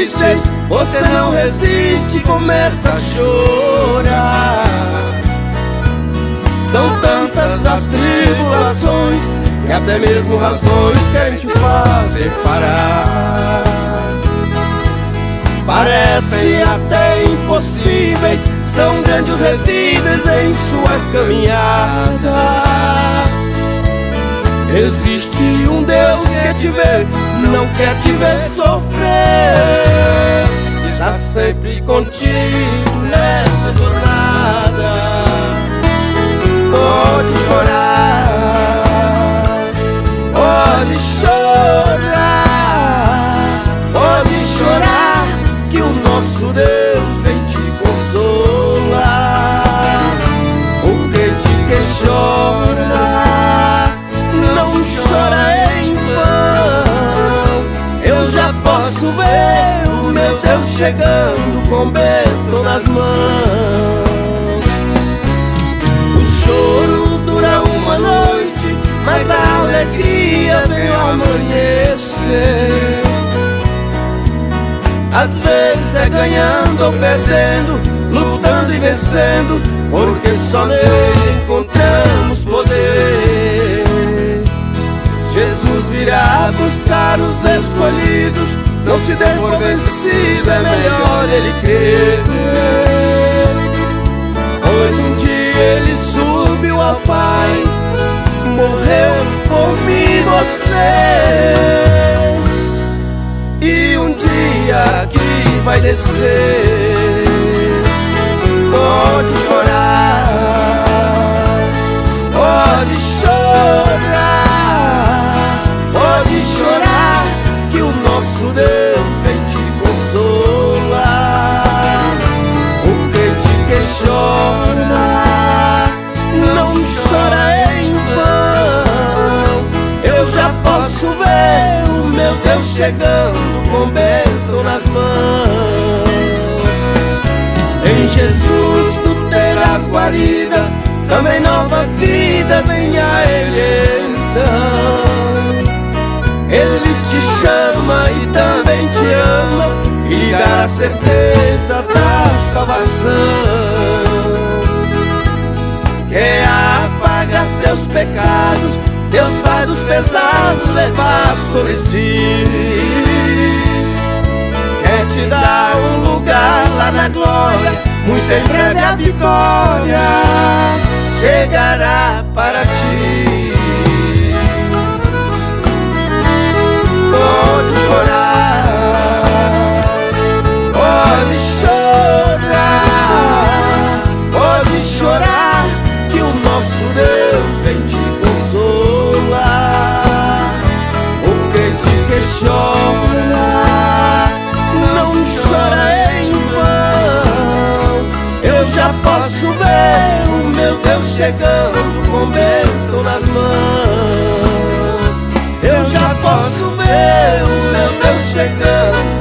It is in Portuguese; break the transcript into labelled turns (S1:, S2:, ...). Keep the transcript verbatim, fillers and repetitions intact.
S1: difíceis, você não resiste e começa a chorar. São tantas as tribulações que até mesmo razões querem te fazer parar. Parecem até impossíveis, são grandes os revíveis em sua caminhada. Existe um Deus que te vê, não quer te ver sofrer. Está sempre contigo nessa jornada. Pode chorar, pode chorar, pode chorar, que o nosso Deus vem te consolar. O crente que chora não chora em vão. Eu já posso ver o meu Deus chegando com bênção nas mãos. O choro dura uma noite, mas a alegria vem ao amanhecer. Às vezes é ganhando ou perdendo, lutando e vencendo, porque só nele encontramos poder. Jesus virá buscar os escolhidos, não se dê por vencido, é melhor ele crer. Pois um dia ele subiu ao Pai, morreu por mim e você, e um dia aqui vai descer. Pode chorar, pode chorar, pode chorar, que o nosso Deus vem te consolar. O crente que chora não chora em vão. Eu já posso ver o meu Deus chegando com bênção nas mãos. Em Jesus tu terás guaridas, também nova vida, venha a Ele então. Ele te chama e também te ama, e lhe dará a certeza da salvação. Quer apagar teus pecados, teus fardos pesados levar sobre si. Quer te dar um lugar lá na glória, muito em breve a vitória chegará para ti. Pode chorar, pode chorar, pode chorar, que o nosso Deus vem te consolar. O crente que chora não chora em vão. Eu já posso ver o meu Deus chegando com bênção nas mãos. Eu já posso ver o meu Deus chegando